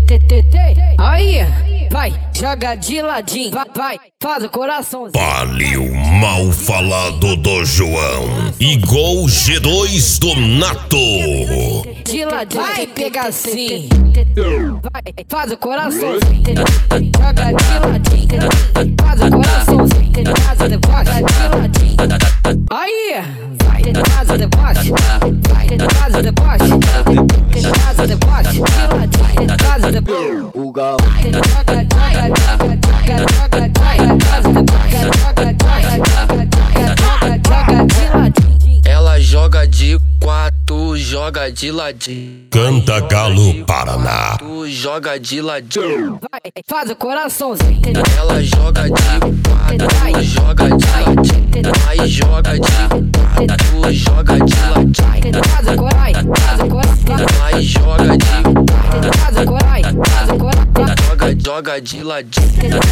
Aí, vai, joga de ladinho, vai, faz o coraçãozinho. Palio mal falado do João, igual G2 do Nato. De ladinho, vai pegar assim, vai, faz o coraçãozinho. Joga de ladinho, faz o coraçãozinho. Faz o deboche, de ladinho. Aí, vai, faz o deboche, vai, faz o deboche. Faz o deboche, de ladinho, faz o deboche. O gal. Ela joga de quatro, joga de ladinho. Canta Galo Paraná. Tu joga de ladinho. Vai, faz o coraçãozinho. Ela joga de quatro, joga de ladinho. Aí joga de quatro, joga de ladinho. Faz o corai, faz o corai. Aí joga de Faz o corai, faz o corai. joga de ladinho.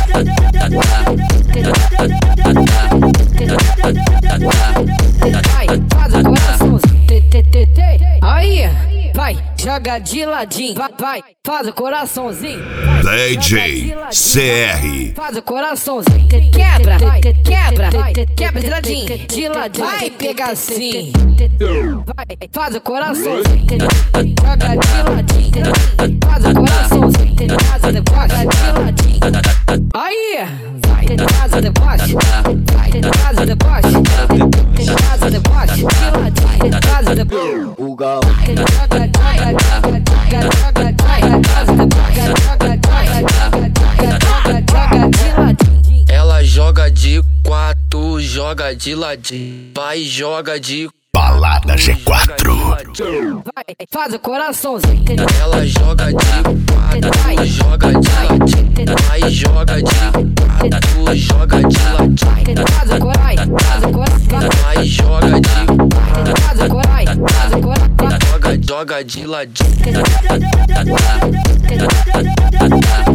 Vai, faz o coraçãozinho. Aí, vai, joga de ladinho. Vai, faz o coraçãozinho. DJ CR. Faz o coraçãozinho. Quebra, quebra de ladinho. De ladinho, vai pegar assim. Vai, faz o coraçãozinho. Joga de ladinho. Faz o coraçãozinho. Faz o deboche de ladinho. Aí, vai, faz o deboche. Vai, faz o deboche. Faz o deboche de ladinho. Faz o deboche. O gal. Ela joga de quatro, joga de ladinho. Vai, joga de Balada G4. Vai, faz o coraçãozinho. Ela joga de quatro, joga de ladinho. Vai, joga de quatro, joga de ladinho. Faz o corai, faz o corai. Vai, joga de Faz o corai, faz o corai. joga de ladinho.